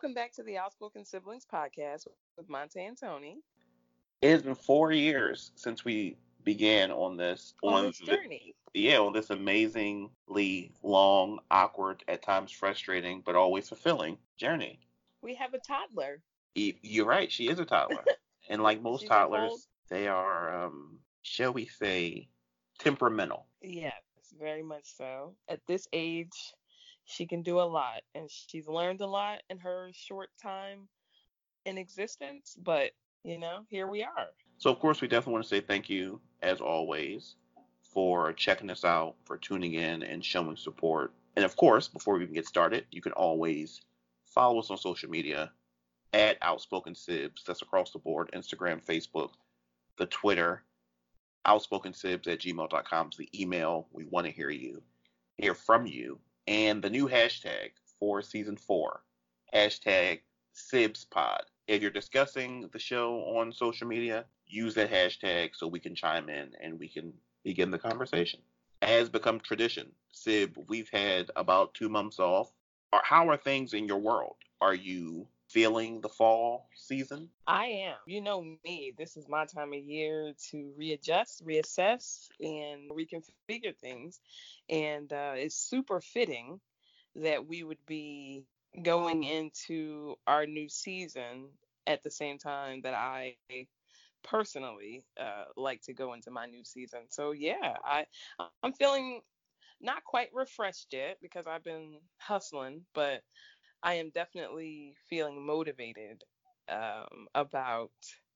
Welcome back to the Outspoken Siblings podcast with Monte and Tony It has been 4 years since we began on this on this journey. on this amazingly long, awkward, at times frustrating, but always fulfilling journey. We have a toddler. You're right, she is a toddler. And like most She's a whole, toddlers, they are, shall we say, temperamental. yes, very much so. At this age, she can do a lot, and she's learned a lot in her short time in existence. But, here we are. So, of course, we definitely want to say thank you, as always, for checking us out, for tuning in and showing support. And, of course, before we even get started, you can always follow us on social media at Outspoken Sibs. That's across the board: Instagram, Facebook, the Twitter. OutspokenSibs@gmail.com is the email. We want to hear from you. And the new hashtag for season 4, hashtag SibsPod. If you're discussing the show on social media, use that hashtag so we can chime in and we can begin the conversation. As become tradition, Sib, we've had about 2 months off. How are things in your world? Are you feeling the fall season? I am. You know me, this is my time of year to readjust, reassess, and reconfigure things. And it's super fitting that we would be going into our new season at the same time that I personally like to go into my new season. So yeah, I'm feeling not quite refreshed yet because I've been hustling, but I am definitely feeling motivated about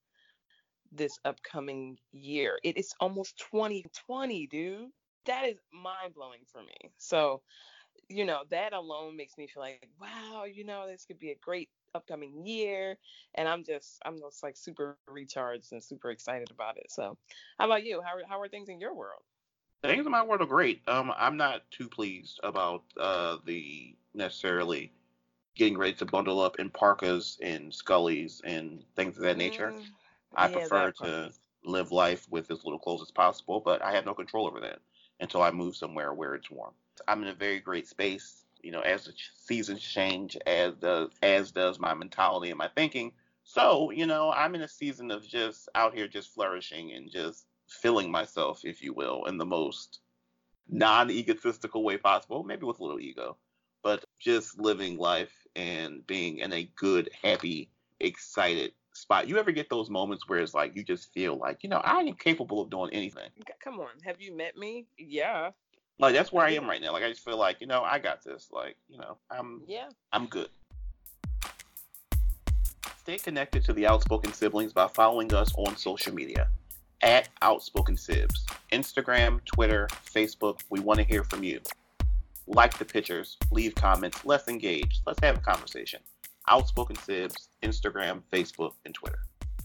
this upcoming year. It is almost 2020, dude. That is mind blowing for me. So, that alone makes me feel like, wow, this could be a great upcoming year. And I'm just like super recharged and super excited about it. So, how about you? How are things in your world? Things in my world are great. I'm not too pleased about the necessarily getting ready to bundle up in parkas and scullies and things of that nature. Mm, I yeah, prefer that part. to live life with as little clothes as possible, but I have no control over that until I move somewhere where it's warm. I'm in a very great space. As the seasons change, as does my mentality and my thinking. So, I'm in a season of just out here, just flourishing and just filling myself, if you will, in the most non-egotistical way possible, maybe with a little ego, but just living life and being in a good, happy, excited spot. You ever get those moments where it's like you just feel like, I am capable of doing anything? Come on, have you met me? Yeah, Like that's where I I am do. right now. Like I just feel like, I got this. Like, Yeah. I'm good. Stay connected to the Outspoken Siblings by following us on social media at Outspoken Sibs. Instagram, Twitter, Facebook. We want to hear from you. Like the pictures, leave comments, let's engage, let's have a conversation. Outspoken Sibs, Instagram, Facebook, and Twitter.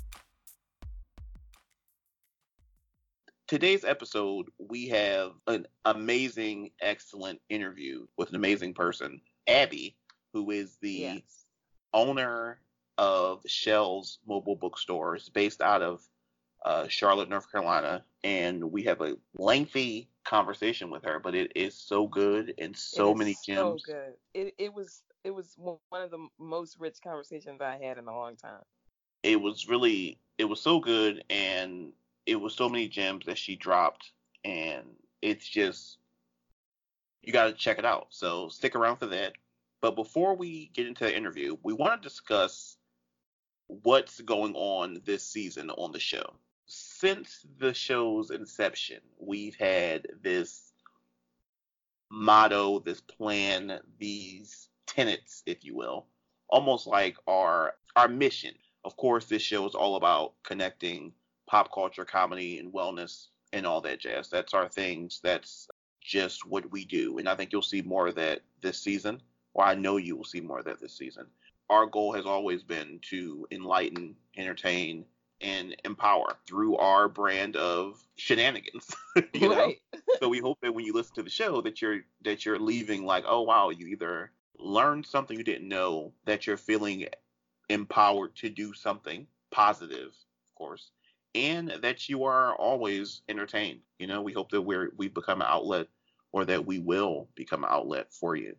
Today's episode, we have an amazing, excellent interview with an amazing person, Abby, who is the Yes. owner of Shell's Mobile Bookstores based out of Charlotte, North Carolina. And we have a lengthy conversation with her, but it is so good and It so is many so gems. good. It was one of the most rich conversations I had in a long time. It was so good, and it was so many gems that she dropped, and it's just, you got to check it out. So stick around for that. But before we get into the interview, we want to discuss what's going on this season on the show. Since the show's inception, we've had this motto, this plan, these tenets, if you will, almost like our mission. Of course, this show is all about connecting pop culture, comedy, and wellness and all that jazz. That's our things. That's just what we do. And I think you'll see more of that this season, or I know you will see more of that this season. Our goal has always been to enlighten, entertain, and empower through our brand of shenanigans. you know? Right. So we hope that when you listen to the show that you're leaving like, oh wow, you either learned something you didn't know, that you're feeling empowered to do something positive, of course, and that you are always entertained. We hope that we've become an outlet, or that we will become an outlet for you.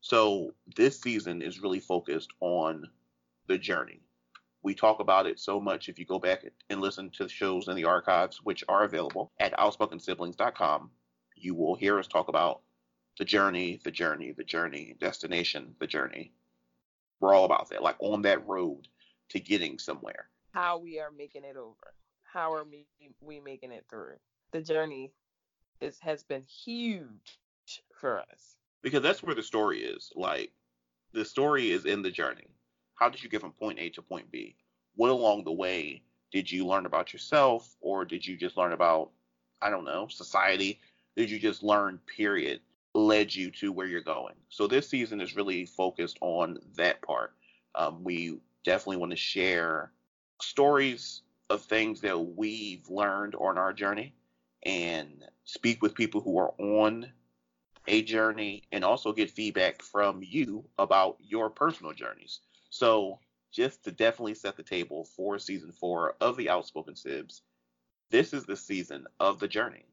So this season is really focused on the journey. We talk about it so much. If you go back and listen to the shows in the archives, which are available at outspokensiblings.com, you will hear us talk about the journey, the journey, the journey, destination, the journey. We're all about that, like on that road to getting somewhere. How we are making it over. How are we making it through? The journey has been huge for us. Because that's where the story is. Like, the story is in the journey. How did you get from point A to point B? What along the way did you learn about yourself, or did you just learn about, I don't know, society? Did you just learn, period, led you to where you're going? So this season is really focused on that part. We definitely want to share stories of things that we've learned on our journey and speak with people who are on a journey and also get feedback from you about your personal journeys. So just to definitely set the table for season 4 of the Outspoken Sibs, this is the season of the journey.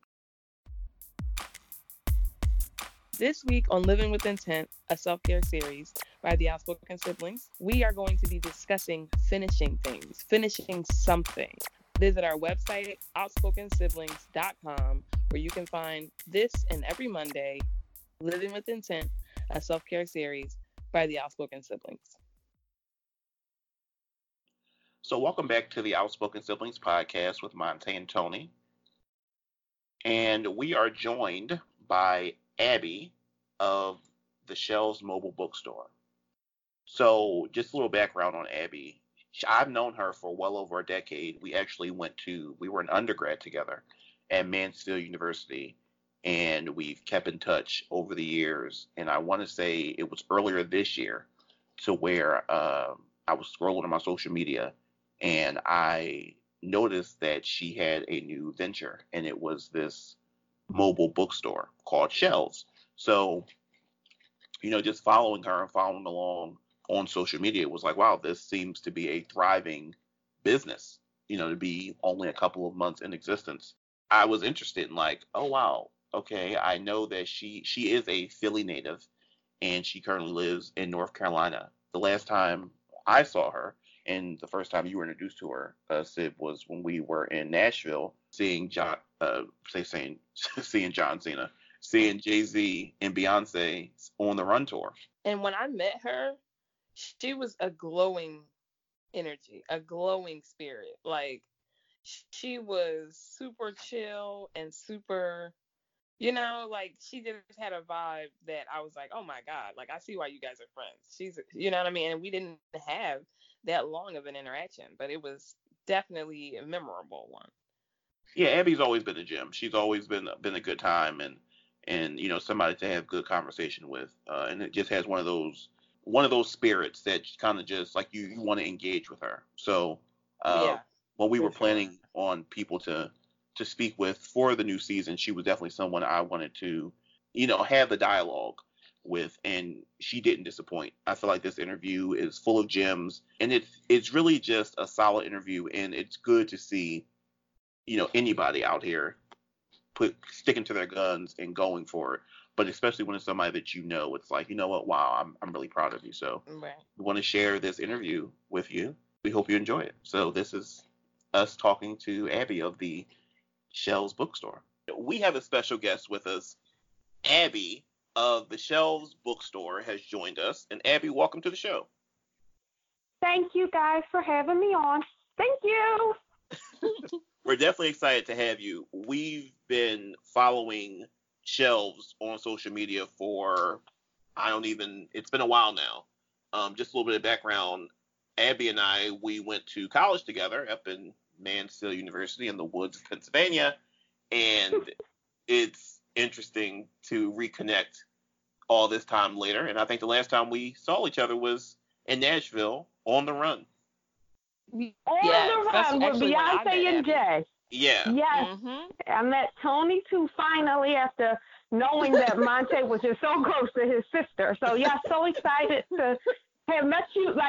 This week on Living with Intent, a self-care series by the Outspoken Siblings, we are going to be discussing finishing things, finishing something. Visit our website, outSpokenSiblings.com, where you can find this and every Monday, Living with Intent, a self-care series by the Outspoken Siblings. So welcome back to the Outspoken Siblings podcast with Monte and Tony. And we are joined by Abby of the Shelves Mobile Bookstore. So just a little background on Abby. I've known her for well over a decade. We were an undergrad together at Mansfield University, and we've kept in touch over the years. And I want to say it was earlier this year to where I was scrolling on my social media and I noticed that she had a new venture, and it was this mobile bookstore called Shelves. So, just following her and following along on social media, it was like, wow, this seems to be a thriving business, to be only a couple of months in existence. I was interested in like, oh, wow, okay, I know that she is a Philly native, and she currently lives in North Carolina. The last time I saw her, and the first time you were introduced to her, Sib, was when we were in Nashville seeing seeing John Cena, seeing Jay-Z and Beyonce on the Run tour. And when I met her, she was a glowing energy, a glowing spirit. Like, she was super chill and super, like, she just had a vibe that I was like, oh my God, like, I see why you guys are friends. She's, you know what I mean? And we didn't have that long of an interaction, but it was definitely a memorable one. Yeah, Abby's always been a gem. She's always been a good time and somebody to have good conversation with. And it just has one of those spirits that kind of just like you want to engage with her. So when we were planning on people to speak with for the new season, she was definitely someone I wanted to have the dialogue with, and she didn't disappoint. I feel like this interview is full of gems, and it's really just a solid interview, and it's good to see anybody out here sticking to their guns and going for it, but especially when it's somebody that it's like, you know what, wow, I'm really proud of you. So we want to share this interview with you. We hope you enjoy it. So this is us talking to Abby of the Shelves Bookstore. We have a special guest with us. Abby of the Shelves Bookstore has joined us. And Abby, welcome to the show. Thank you guys for having me on. Thank you. We're definitely excited to have you. We've been following Shelves on social media for, it's been a while now. Just a little bit of background. Abby and I, we went to college together up in Mansfield University in the woods of Pennsylvania. And it's interesting to reconnect all this time later. And I think the last time we saw each other was in Nashville on the Run. On the Run with Beyonce and Jay. Yeah. Yes. Mm-hmm. I met Tony too finally after knowing that Monte was just so close to his sister. So yeah, so excited to have met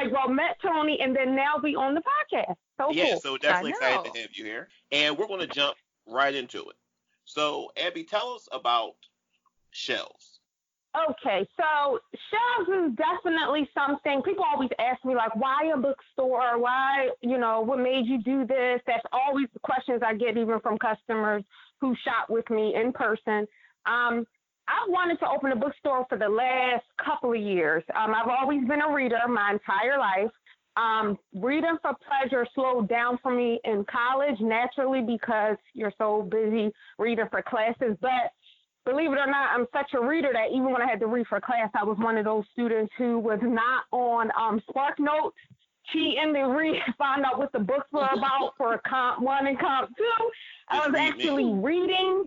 Tony and then now be on the podcast. So yeah, cool. So definitely excited to have you here. And we're going to jump right into it. So Abby, tell us about Shelves. Okay, so shelves is definitely something. People always ask me, like, why a bookstore? Why, what made you do this? That's always the questions I get, even from customers who shop with me in person. I've wanted to open a bookstore for the last couple of years. I've always been a reader my entire life. Reading for pleasure slowed down for me in college naturally because you're so busy reading for classes. But believe it or not, I'm such a reader that even when I had to read for class, I was one of those students who was not on Spark Notes, cheating to read, find out what the books were about for Comp 1 and Comp 2. I was actually reading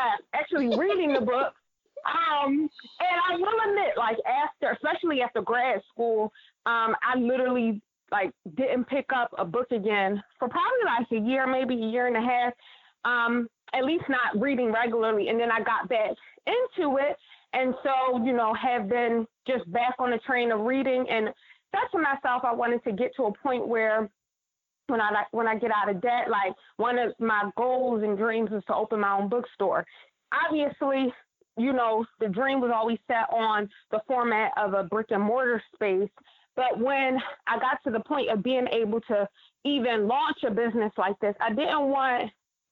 the book. And I will admit, like, especially after grad school, I literally didn't pick up a book again for probably like a year, maybe a year and a half. At least not reading regularly. And then I got back into it. And so, have been just back on the train of reading, and said to myself, I wanted to get to a point where when I get out of debt, like, one of my goals and dreams was to open my own bookstore. Obviously, the dream was always set on the format of a brick and mortar space. But when I got to the point of being able to even launch a business like this, I didn't want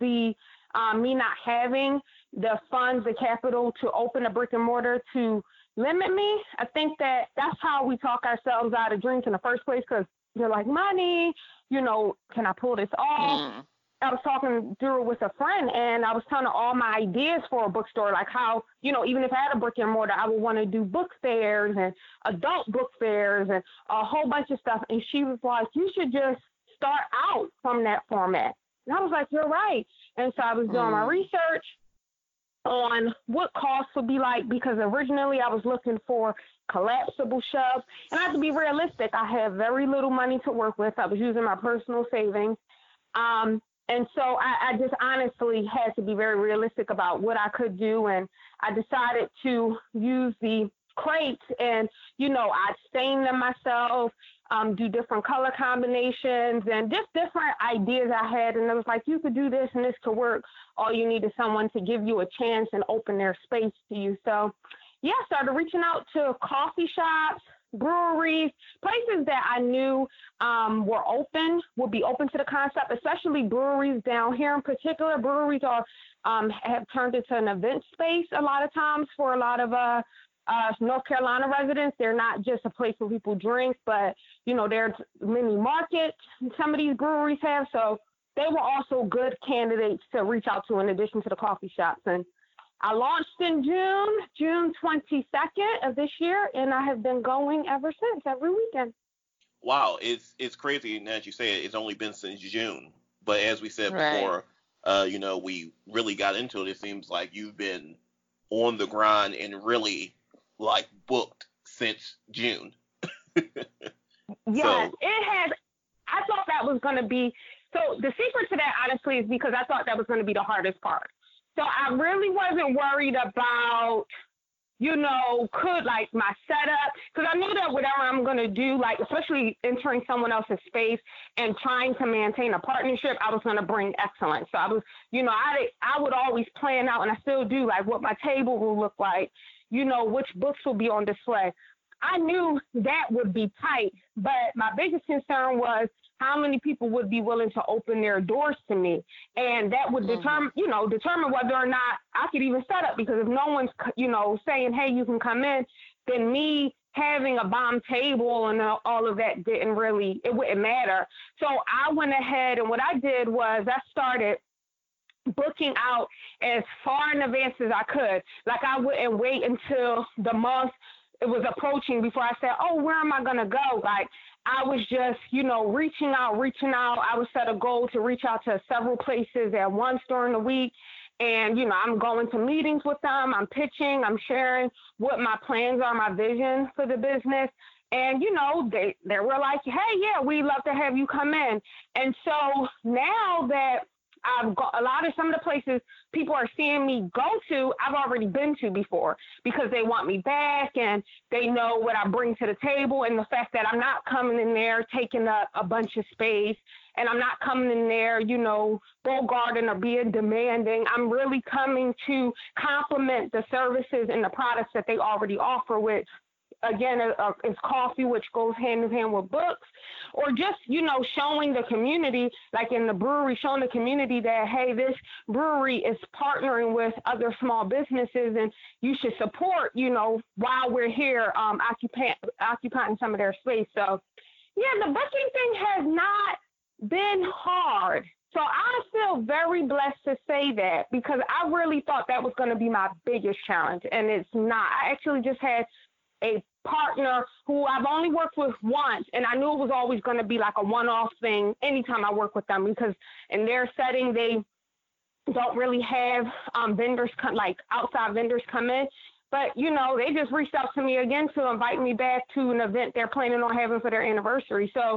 me not having the funds, the capital to open a brick and mortar to limit me. I think that's how we talk ourselves out of dreams in the first place, because you're like, money, can I pull this off? I was talking through it with a friend, and I was telling her all my ideas for a bookstore, like how, even if I had a brick and mortar, I would want to do book fairs and adult book fairs and a whole bunch of stuff. And she was like, you should just start out from that format. And I was like, you're right. And so I was doing my research on what costs would be like, because originally I was looking for collapsible shelves. And I have to be realistic. I have very little money to work with. I was using my personal savings. And so I just honestly had to be very realistic about what I could do. And I decided to use the crates and, I'd stain them myself, do different color combinations and just different ideas I had. And it was like, you could do this and this could work. All you need is someone to give you a chance and open their space to you. So, yeah, I started reaching out to coffee shops, breweries, places that I knew would be open to the concept, especially breweries down here in particular. Breweries have turned into an event space a lot of times for a lot of North Carolina residents. They're not just a place where people drink, but, there's mini markets some of these breweries have. So they were also good candidates to reach out to in addition to the coffee shops. And I launched in June 22nd of this year, and I have been going ever since, every weekend. Wow, it's crazy. And as you say, it's only been since June. But as we said before, we really got into it. It seems like you've been on the grind and really booked since June. Yes, it has. I thought that was going to be. So the secret to that, honestly, is because I thought that was going to be the hardest part. So I really wasn't worried about, my setup, because I knew that whatever I'm going to do, especially entering someone else's space and trying to maintain a partnership, I was going to bring excellence. So I was, I would always plan out, and I still do, what my table will look like, which books will be on display. I knew that would be tight, but my biggest concern was how many people would be willing to open their doors to me. And that would determine whether or not I could even set up, because if no one's, saying, hey, you can come in, then me having a bomb table and all of that it wouldn't matter. So I went ahead, and what I did was I started booking out as far in advance as I could. I wouldn't wait until the month it was approaching before I said, oh, where am I going to go? I was just, reaching out. I would set a goal to reach out to several places at once during the week. And, I'm going to meetings with them. I'm pitching. I'm sharing what my plans are, my vision for the business. And, they were like, hey, yeah, we'd love to have you come in. And so now that some of the places people are seeing me go to, I've already been to before because they want me back and they know what I bring to the table, and the fact that I'm not coming in there taking up a bunch of space, and I'm not coming in there, bogarting or being demanding. I'm really coming to complement the services and the products that they already offer, which again is coffee, which goes hand in hand with books, or just, showing the community, like in the brewery, showing the community that, hey, this brewery is partnering with other small businesses and you should support, while we're here occupying some of their space. So, yeah, the booking thing has not been hard. So I feel very blessed to say that, because I really thought that was going to be my biggest challenge, and it's not. I actually just had a partner who I've only worked with once, and I knew it was always going to be like a one-off thing anytime I work with them, because in their setting, they don't really have vendors outside vendors come in. But, they just reached out to me again to invite me back to an event they're planning on having for their anniversary. So,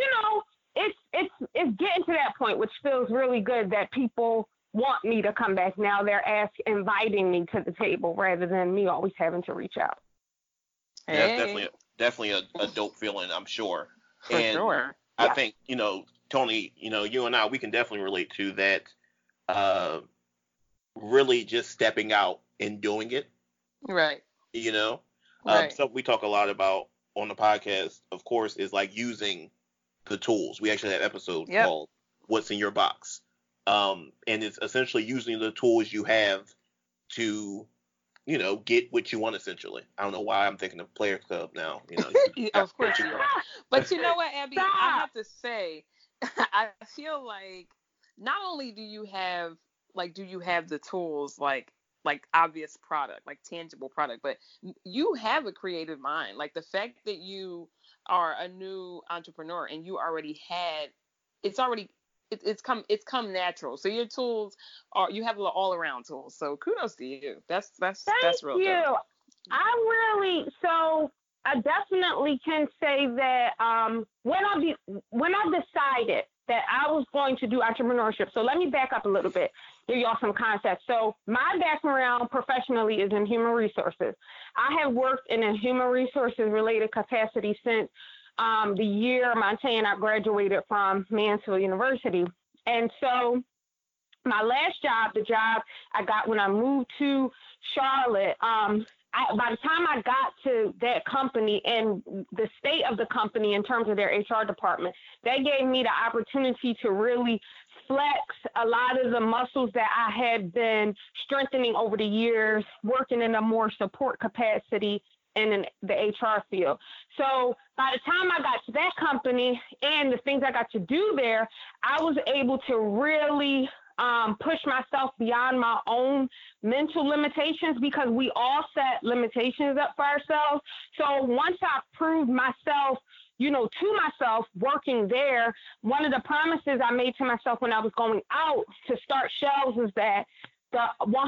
it's getting to that point, which feels really good that people want me to come back now. They're inviting me to the table rather than me always having to reach out. Yeah, that's definitely a dope feeling, I'm sure. For sure. I think, Tony, you and I, we can definitely relate to that, really just stepping out and doing it. Right. Right. Something we talk a lot about on the podcast, of course, is like using the tools. We actually have an episode called What's in Your Box. And it's essentially using the tools you have to, get what you want, essentially. I don't know why I'm thinking of Players Club now. Of course you are. But you know what, Abby? I have to say, I feel like not only do you have the tools, like obvious product, like tangible product, but you have a creative mind. Like the fact that you are a new entrepreneur and you already had, it's come natural. So your tools you have all around tools. So kudos to you. That's real. Thank you. I definitely can say that when I decided that I was going to do entrepreneurship. So let me back up a little bit, give y'all some context. So my background professionally is in human resources. I have worked in a human resources related capacity since the year Monte and I graduated from Mansfield University. And so my last job, the job I got when I moved to Charlotte, by the time I got to that company and the state of the company in terms of their HR department, that gave me the opportunity to really flex a lot of the muscles that I had been strengthening over the years, working in a more support capacity in the HR field. So by the time I got to that company and the things I got to do there, I was able to really push myself beyond my own mental limitations, because we all set limitations up for ourselves. So once I proved myself, to myself working there, one of the promises I made to myself when I was going out to start Shelves was that the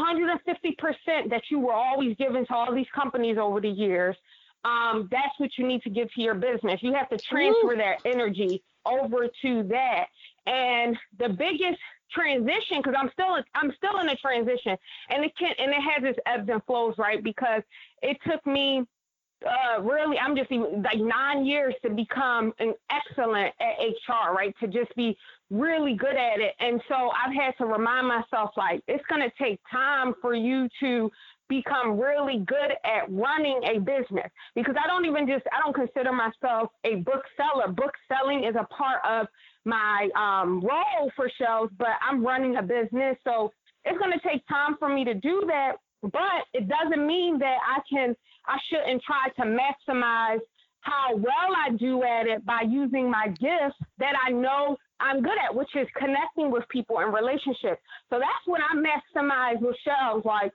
150% that you were always giving to all these companies over the years, that's what you need to give to your business. You have to transfer that energy over to that. And the biggest transition, because I'm still in a transition, and it has its ebbs and flows, right? Because it took me really, I'm just even like 9 years to become an excellent at HR, right? To just be really good at it. And so I've had to remind myself, like, it's going to take time for you to become really good at running a business, because I don't consider myself a book seller. Book selling is a part of my role for Shelves, but I'm running a business. So it's going to take time for me to do that, but it doesn't mean that I shouldn't try to maximize how well I do at it by using my gifts that I know I'm good at, which is connecting with people and relationships. So that's what I maximize with Shelves, like,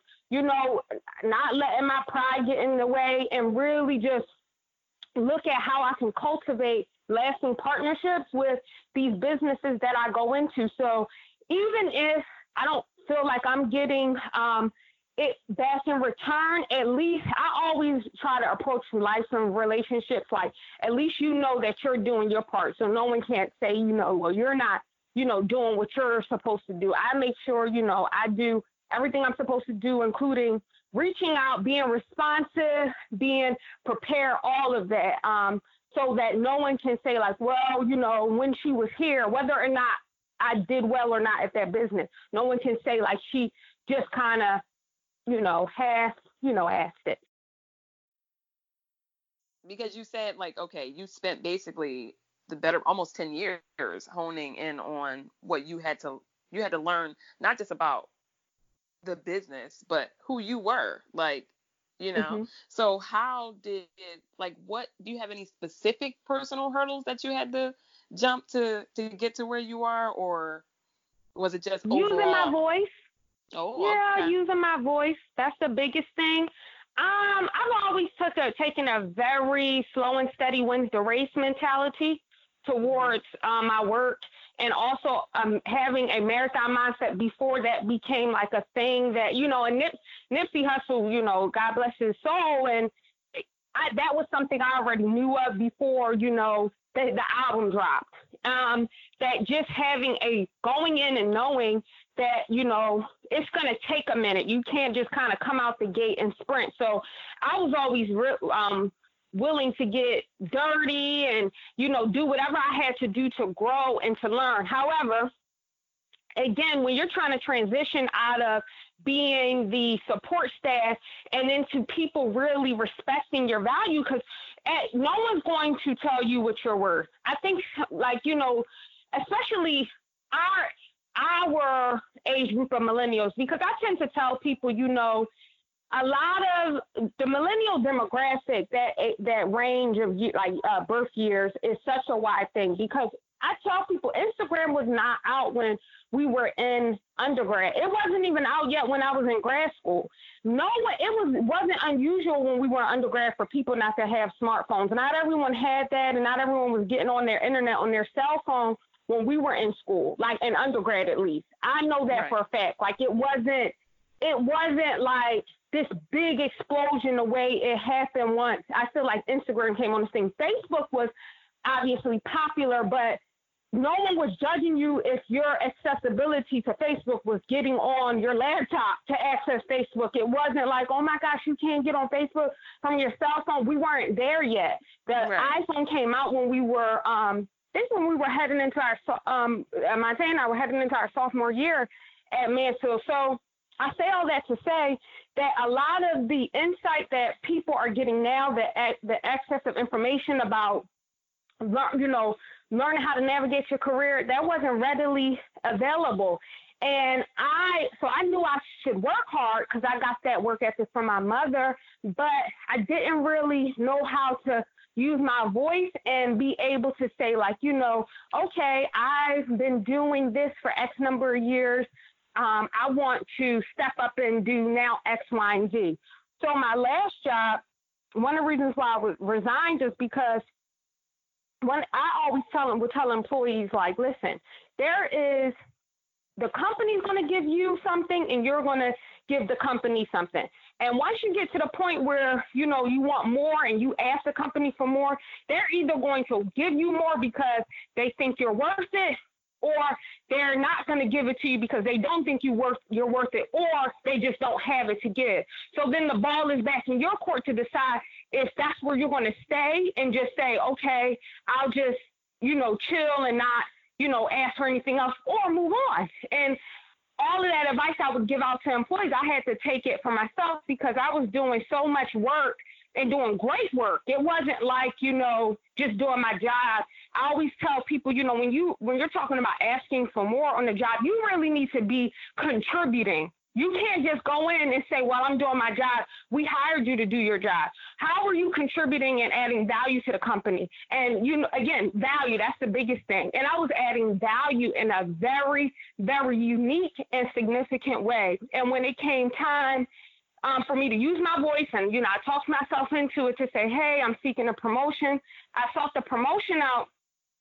not letting my pride get in the way and really just look at how I can cultivate lasting partnerships with these businesses that I go into. So even if I don't feel like I'm getting it back in return, at least I always try to approach life and relationships like, at least that you're doing your part. So no one can't say, well, you're not doing what you're supposed to do. I make sure, I do everything I'm supposed to do, including reaching out, being responsive, being prepared, all of that, so that no one can say like, well, when she was here, whether or not I did well or not at that business, no one can say like she just kind of, asked it. Because you said like, okay, you spent basically the better almost 10 years honing in on what you had to learn, not just about the business, but who you were, like, Mm-hmm. So how did, like, what, do you have any specific personal hurdles that you had to jump to get to where you are, or was it just Using overall? my voice. Oh, Yeah, okay. using my voice. That's the biggest thing. I've always taken a very slow and steady wins the race mentality towards my work, and also having a marathon mindset before that became like a thing that, and Nipsey Hussle, God bless his soul, and that was something I already knew of before, the album dropped. That just going in and knowing that, it's going to take a minute. You can't just kind of come out the gate and sprint. So I was always willing to get dirty and, do whatever I had to do to grow and to learn. However, again, when you're trying to transition out of being the support staff and into people really respecting your value, because no one's going to tell you what you're worth. I think, like, especially our age group of millennials, because I tend to tell people, a lot of the millennial demographic, that range of birth years is such a wide thing, because I tell people Instagram was not out when we were in undergrad. It wasn't even out yet when I was in grad school. Wasn't unusual when we were in undergrad for people not to have smartphones. Not everyone had that, and not everyone was getting on their internet on their cell phone when we were in school, like in undergrad at least. I know that for a fact. Like it wasn't like this big explosion the way it happened once. I feel like Instagram came on the scene. Facebook was obviously popular, but no one was judging you if your accessibility to Facebook was getting on your laptop to access Facebook. It wasn't like, oh my gosh, you can't get on Facebook from your cell phone. We weren't there yet. The iPhone came out when we were, when we were heading into Montana and I were heading into our sophomore year at Mansfield. So I say all that to say that a lot of the insight that people are getting now, the access of information about, learning how to navigate your career, that wasn't readily available. And I knew I should work hard because I got that work ethic from my mother, but I didn't really know how to use my voice and be able to say like, okay, I've been doing this for X number of years. I want to step up and do now X, Y, and Z. So my last job, one of the reasons why I resigned is because when I always would tell employees, like, listen, the company's going to give you something and you're going to give the company something. And once you get to the point where, you want more and you ask the company for more, they're either going to give you more because they think you're worth it, or they're not going to give it to you because they don't think you're worth it, or they just don't have it to give. So then the ball is back in your court to decide if that's where you're going to stay and just say, okay, I'll just, chill and not, ask for anything else, or move on. And all of that advice I would give out to employees, I had to take it for myself because I was doing so much work and doing great work. It wasn't like, just doing my job. I always tell people, when you're talking about asking for more on the job, you really need to be contributing. You can't just go in and say, well, I'm doing my job. We hired you to do your job. How are you contributing and adding value to the company? And, again, value, that's the biggest thing. And I was adding value in a very, very unique and significant way. And when it came time for me to use my voice and, I talked myself into it to say, hey, I'm seeking a promotion. I sought the promotion out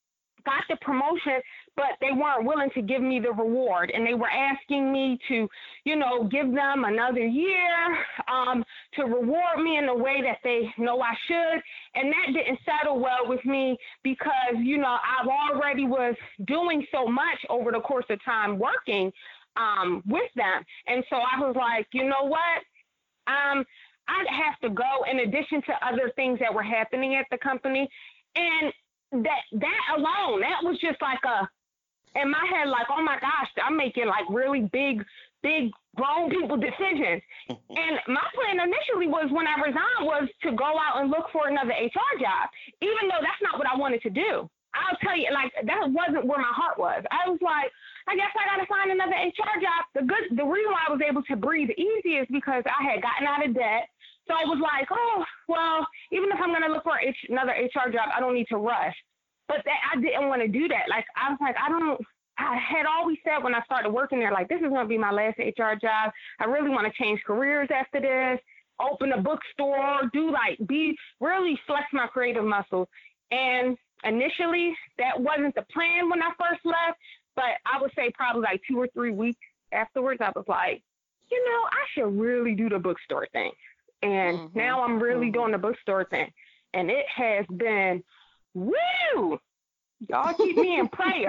got the promotion, but they weren't willing to give me the reward. And they were asking me to, give them another year to reward me in the way that they know I should. And that didn't settle well with me because, I've already was doing so much over the course of time working with them. And so I was like, you know what? I'd have to go in addition to other things that were happening at the company. And that alone, that was just like in my head, like, oh my gosh, I'm making like really big grown people decisions. And my plan initially was when I resigned was to go out and look for another HR job, even though that's not what I wanted to do. I'll tell you, like, that wasn't where my heart was. I was like, I guess I got to find another HR job. The reason why I was able to breathe easy is because I had gotten out of debt. So I was like, oh, well, even if I'm going to look for another HR job, I don't need to rush. But I didn't want to do that. Like, I was like, I had always said when I started working there, like, this is going to be my last HR job. I really want to change careers after this, open a bookstore, really flex my creative muscles. And initially, that wasn't the plan when I first left. But I would say probably like 2 or 3 weeks afterwards, I was like, I should really do the bookstore thing. And now I'm really doing the bookstore thing. And it has been, woo! Y'all keep me in prayer.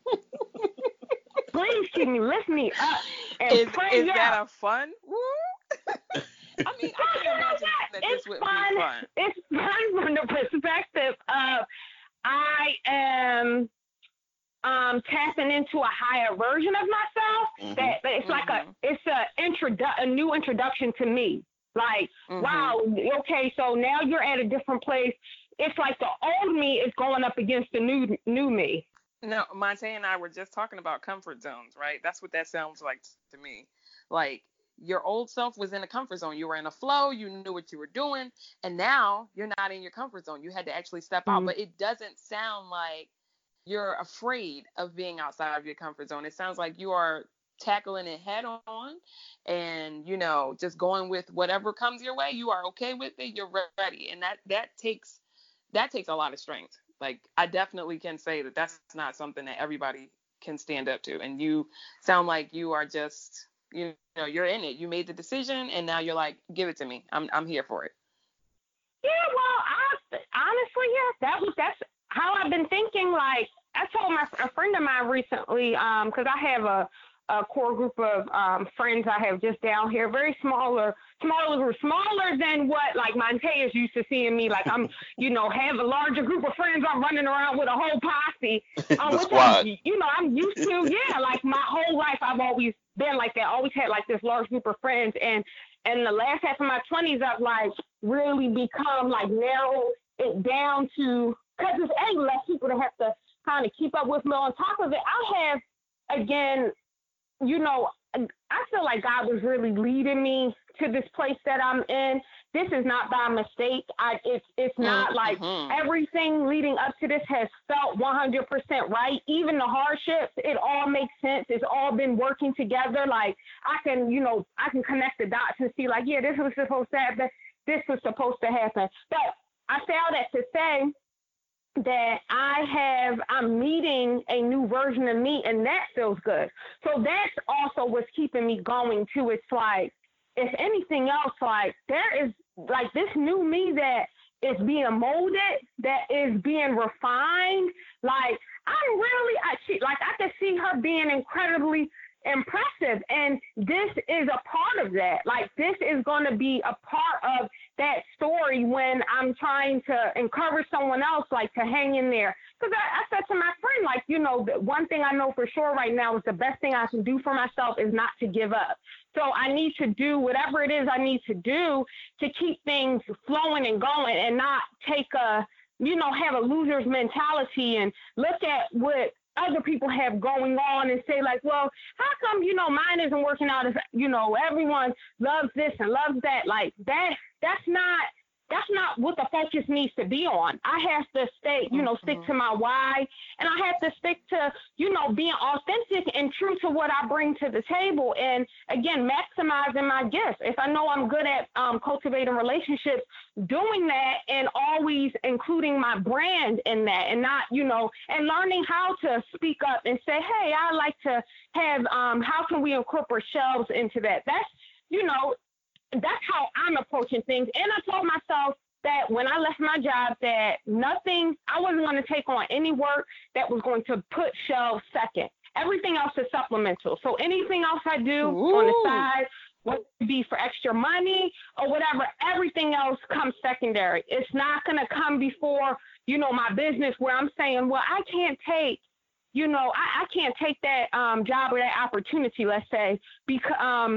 Please keep me, lift me up and pray. Is that a fun? Woo? I mean, I can imagine that this would be fun. It's fun from the perspective of I am tapping into a higher version of myself. That it's like a new introduction to me. Like, wow, okay, so now you're at a different place. It's like the old me is going up against the new me. No, Monte and I were just talking about comfort zones, right? That's what that sounds like to me. Like, your old self was in a comfort zone. You were in a flow. You knew what you were doing. And now you're not in your comfort zone. You had to actually step out. But it doesn't sound like you're afraid of being outside of your comfort zone. It sounds like you are tackling it head on and, just going with whatever comes your way. You are okay with it. You're ready. And that takes a lot of strength. Like, I definitely can say that that's not something that everybody can stand up to. And you sound like you are just, you're in it. You made the decision and now you're like, give it to me. I'm here for it. Yeah, well, honestly, that's how I've been thinking. Like, I told a friend of mine recently, because I have a core group of friends I have just down here, very smaller than what like Monte is used to seeing me. Like, I'm, have a larger group of friends. I'm running around with a whole posse. The squad. I'm used to, like my whole life I've always been like that. Always had like this large group of friends. And the last half of my 20s, I've like really become like narrow it down to, because there's less people to have to kind of keep up with me. On top of it, I have, again, I feel like God was really leading me to this place that I'm in. This is not by mistake. It's not like everything leading up to this has felt 100% right. Even the hardships, it all makes sense. It's all been working together. Like, I can connect the dots and see like, yeah, this was supposed to happen. This was supposed to happen. But I say all that to say that I'm meeting a new version of me, and that feels good. So that's also what's keeping me going too. It's like, if anything else, like, there is like this new me that is being molded, that is being refined. Like, I can see her being incredibly impressive, and this is a part of that. Like, this is going to be a part of that story when I'm trying to encourage someone else, like, to hang in there. Because I said to my friend, like, the one thing I know for sure right now is the best thing I can do for myself is not to give up. So I need to do whatever it is I need to do to keep things flowing and going, and not take have a loser's mentality and look at what other people have going on and say like, well, how come, mine isn't working out as, everyone loves this and loves that. Like, that's not what the focus needs to be on. I have to stay, stick to my why, and I have to stick to to, being authentic and true to what I bring to the table. And again, maximizing my gifts. If I know I'm good at cultivating relationships, doing that and always including my brand in that, and not, and learning how to speak up and say, hey, I like to have, how can we incorporate shelves into that? That's, that's how I'm approaching things. And I told myself that when I left my job, that I wasn't going to take on any work that was going to put shelves second. Everything else is supplemental. So anything else I do on the side, whether it be for extra money or whatever, everything else comes secondary. It's not going to come before, my business, where I'm saying, well, I can't take, I can't take that job or that opportunity, let's say, because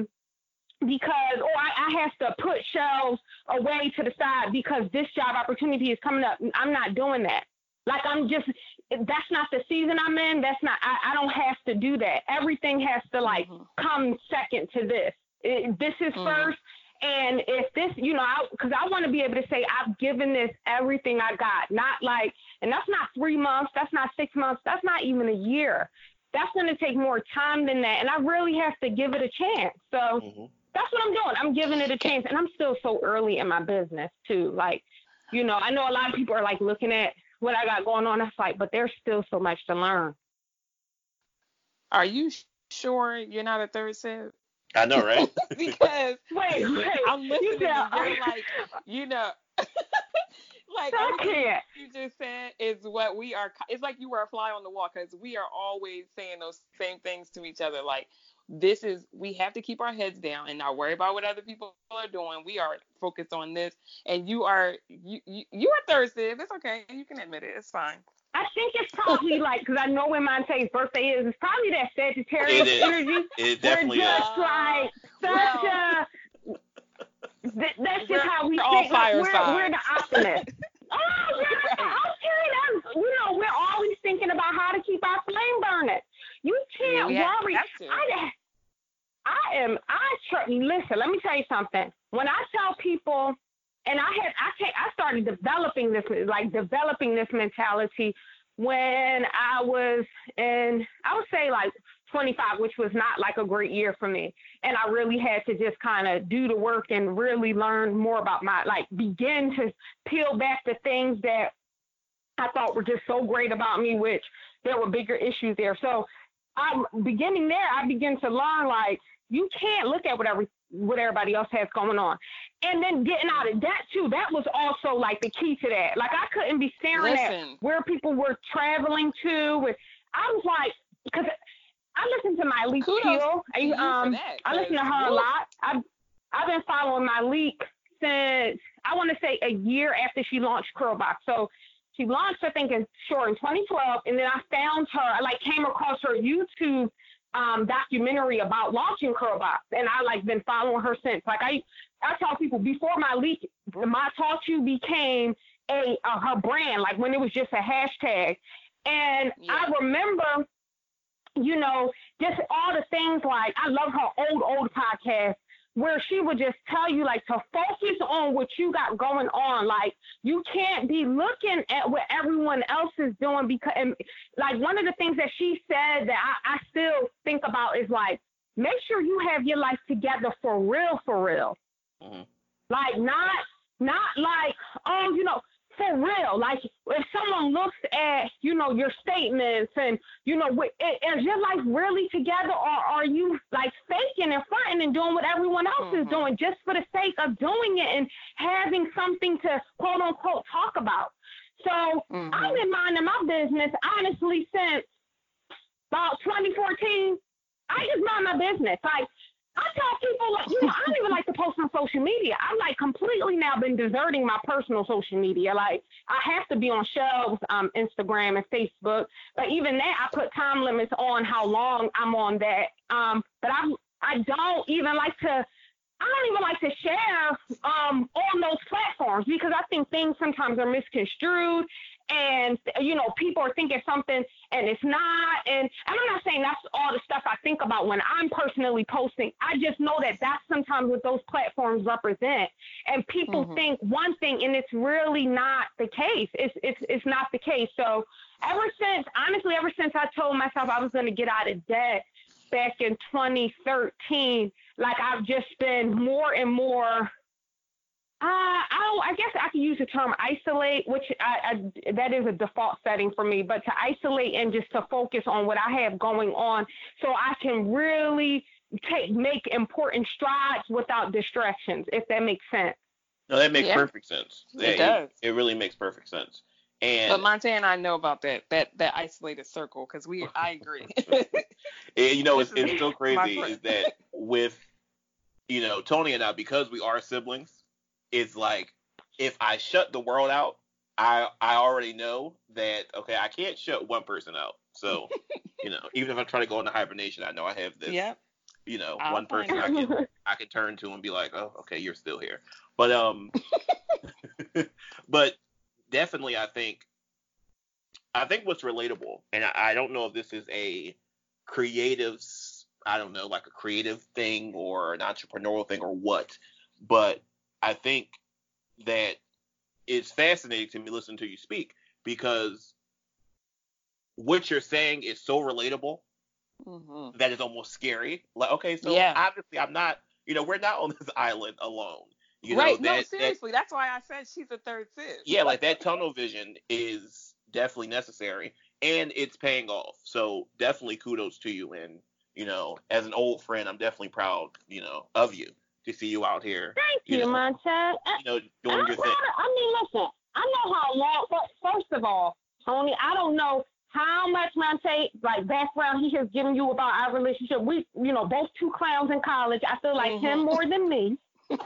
I have to put shelves away to the side because this job opportunity is coming up. I'm not doing that. Like, that's not the season I'm in. I don't have to do that. Everything has to come second to this. This is first. And if this, because I want to be able to say, I've given this everything I got, and that's not 3 months. That's not 6 months. That's not even a year. That's going to take more time than that. And I really have to give it a chance. So that's what I'm doing. I'm giving it a chance. And I'm still so early in my business too. Like, I know a lot of people are like looking at what I got going on. It's like, but there's still so much to learn. Are you sure you're not a third sib? I know, right? Because wait, I'm listening and you're like, like everything you just said is what we are. It's like you were a fly on the wall, because we are always saying those same things to each other. Like, we have to keep our heads down and not worry about what other people are doing. We are focused on this, and you are third sib. It's okay. You can admit it. It's fine. I think it's probably because I know when Monte's birthday is, it's probably that Sagittarius energy. It definitely we're just that's just how we all think. Fire We're the optimists. Oh, yeah. Okay. We're always thinking about how to keep our flame burning. You can't worry. Listen, let me tell you something. When I tell people, and I started developing this mentality when I was in, I would say 25, which was not a great year for me. And I really had to just kind of do the work and really learn more about begin to peel back the things that I thought were just so great about me, which there were bigger issues there. So I'm beginning there. I begin to learn, you can't look at what everybody else has going on. And then getting out of that too, that was also the key to that. I couldn't be staring at where people were traveling to. I was because I listen to Myleik Teele. I listen to her a lot. I've been following Myleik since, I want to say, a year after she launched Curlbox. So she launched, I think, in 2012, and then I found her. I came across her YouTube documentary about launching Curlbox, and I been following her since. I tell people, before Myleik, My Talk To You became her brand, when it was just a hashtag. And I remember, just all the things, I love her old podcast, where she would just tell you, to focus on what you got going on. You can't be looking at what everyone else is doing, because, one of the things that she said that I still think about is, make sure you have your life together for real, for real. Mm-hmm. Not for real. If someone looks at, your statements and, is your life really together, or are you faking and fronting and doing what everyone else is doing just for the sake of doing it and having something to quote unquote talk about? So I've been minding my business, honestly, since about 2014. I just mind my business. I tell people, I don't even like to post on social media. I've completely now been deserting my personal social media. I have to be on shelves, Instagram and Facebook. But even that, I put time limits on how long I'm on that. But I don't even like to share on those platforms, because I think things sometimes are misconstrued. and, people are thinking something and it's not. And I'm not saying that's all the stuff I think about when I'm personally posting. I just know that that's sometimes what those platforms represent. And people think one thing, and it's really not the case. It's not the case. So ever since I told myself I was going to get out of debt back in 2013, like I've just been more and more, I guess I could use the term isolate, which that is a default setting for me, but to isolate and just to focus on what I have going on so I can really make important strides without distractions, if that makes sense. No, that makes perfect sense. It does. It really makes perfect sense. But Monte and I know about that isolated circle because I agree. It's so crazy is that with, Tony and I, because we are siblings, it's like if I shut the world out, I already know that, okay, I can't shut one person out. So, even if I try to go into hibernation, I know I have this, one person I can turn to and be like, oh, okay, you're still here. But but definitely I think what's relatable, and I don't know if this is a creative, I don't know, like a creative thing or an entrepreneurial thing or what, but I think that it's fascinating to me listening to you speak because what you're saying is so relatable that it's almost scary. Like, okay, so obviously I'm not, we're not on this island alone. Right. No, seriously. That's why I said she's a third sis. Yeah, like that tunnel vision is definitely necessary and it's paying off. So definitely kudos to you. And, as an old friend, I'm definitely proud, of you to see you out here. Thank you, Monte. Doing your thing. Listen, I know how long, first of all, Tony, I don't know how much Monte, like, background he has given you about our relationship. We, both two clowns in college. I feel like him more than me.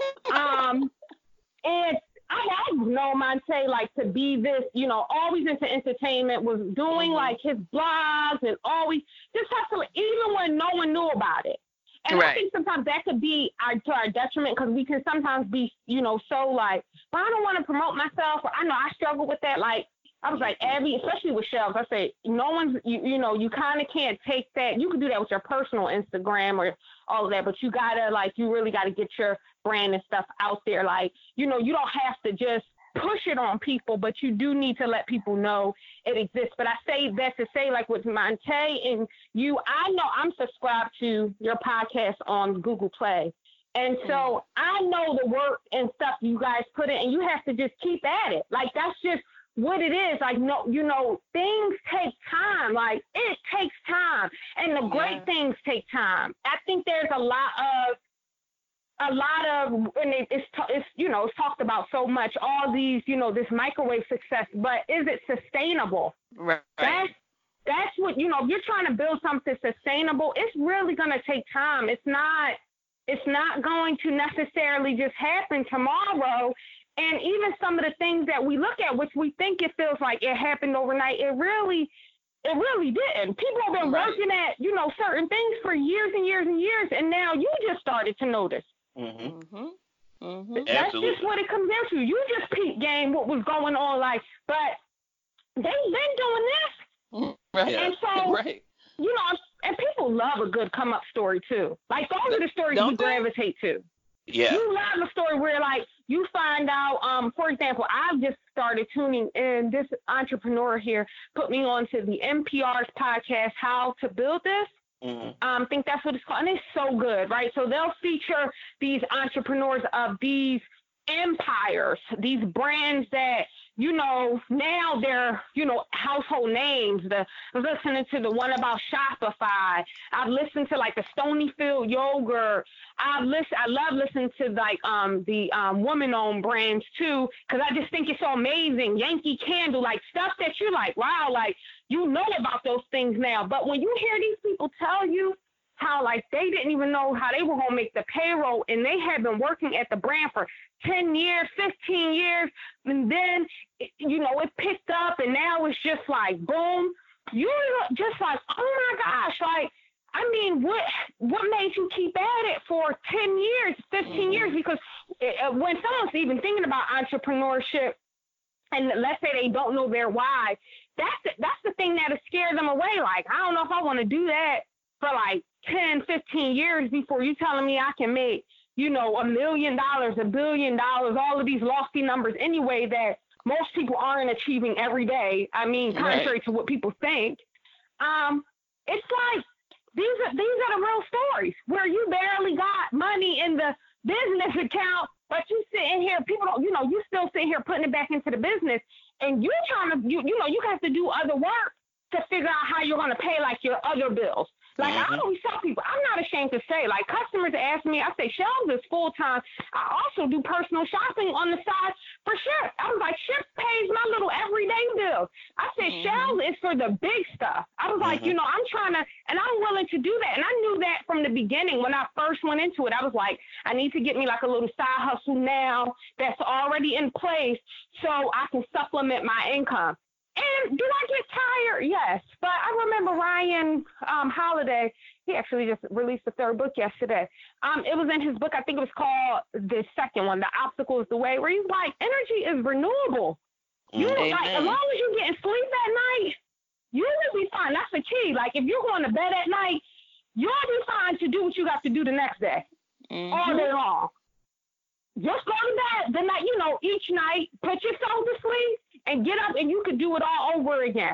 And I know Monte, like, to be this, always into entertainment, was doing, like, his blogs and always just hustling, even when no one knew about it. And I think sometimes that could be to our detriment because we can sometimes be, so like, well, I don't want to promote myself. Or I know I struggle with that. Like, I was like, especially with shelves, I say, no one's, you kind of can't take that. You can do that with your personal Instagram or all of that, but you gotta, like, you really gotta get your brand and stuff out there. Like, you don't have to just push it on people, but you do need to let people know it exists. But I say that to say, like, with Monte and you, I know I'm subscribed to your podcast on Google Play. And so I know the work and stuff you guys put in, and you have to just keep at it. Like, that's just what it is. Like, no, things take time. Like, it takes time. And the great things take time. I think there's a lot of, and it's talked about so much, all these, this microwave success, but is it sustainable? Right. That's what, if you're trying to build something sustainable, it's really going to take time. It's not going to necessarily just happen tomorrow. And even some of the things that we look at, which we think it feels like it happened overnight, it really didn't. People have been working at, certain things for years and years and years, and now you just started to notice. That's just what it comes down to. You just peep game what was going on, like, but they've been doing this. Right. And so, and people love a good come up story too. Like, those are the stories you gravitate to. Yeah. You love a story where, like, you find out, for example, I've just started tuning in. This entrepreneur here put me on to the NPR's podcast, How to Build This. I think that's what it's called. And it's so good, right? So they'll feature these entrepreneurs of these empires, these brands that, now they're, household names. I was listening to the one about Shopify. I've listened to, like, the Stonyfield yogurt. I love listening to, like, the woman-owned brands too, because I just think it's so amazing. Yankee Candle, like, stuff that you're like, wow, like, about those things now. But when you hear these people tell you how, like, they didn't even know how they were going to make the payroll, and they had been working at the brand for 10 years, 15 years, and then, it picked up, and now it's just like, boom. You're just like, oh, my gosh, like, I mean, what made you keep at it for 10 years, 15 years? Because when someone's even thinking about entrepreneurship, and let's say they don't know their why, that's the thing that'll scare them away. Like, I don't know if I want to do that for like 10, 15 years before you telling me I can make, $1 million, $1 billion, all of these lofty numbers anyway that most people aren't achieving every day. I mean, contrary to what people think. It's like, these are the real stories where you barely got money in the business account, but you sitting here, people don't, you still sitting here putting it back into the business, and you trying to, you have to do other work to figure out how you're going to pay like your other bills. Like, I always tell people, I'm not ashamed to say, like, customers ask me, I say, Shelves is full-time. I also do personal shopping on the side for Ship. I was like, Ship pays my little everyday bills. I said, Shelves is for the big stuff. I was like, I'm trying to, and I'm willing to do that. And I knew that from the beginning when I first went into it. I was like, I need to get me like a little side hustle now that's already in place so I can supplement my income. And do I get tired? Yes. But I remember Ryan Holiday, he actually just released the third book yesterday. It was in his book, I think it was called the second one, The Obstacle is the Way, where he's like, energy is renewable. Like, as long as you're getting sleep at night, you will be fine. That's the key. Like, if you're going to bed at night, you'll be fine to do what you got to do the next day, all day long. Just go to bed the night, each night, put yourself to sleep, and get up, and you could do it all over again.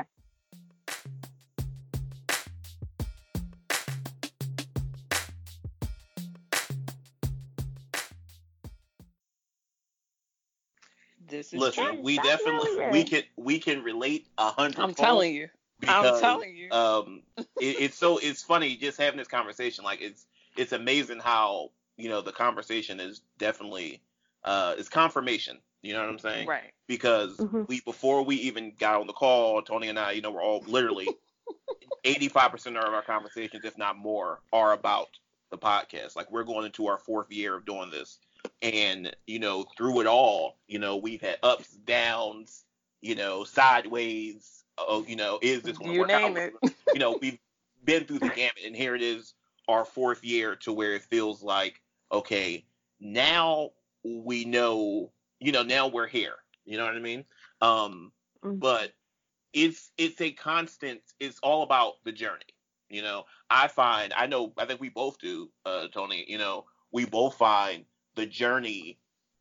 This is Listen, true. we definitely we can relate 100%. I'm telling you. It's funny just having this conversation. Like, it's amazing how the conversation is definitely it's confirmation. You know what I'm saying? Right. Because before we even got on the call, Tony and I, we're all literally 85% of our conversations, if not more, are about the podcast. Like, we're going into our 4th year of doing this. And, through it all, we've had ups, downs, sideways. Is this going to work out? We've been through the gamut, and here it is, our 4th year, to where it feels like, okay, now we know, now we're here. You know what I mean? But it's a constant. It's all about the journey. I think we both do, Tony. We both find the journey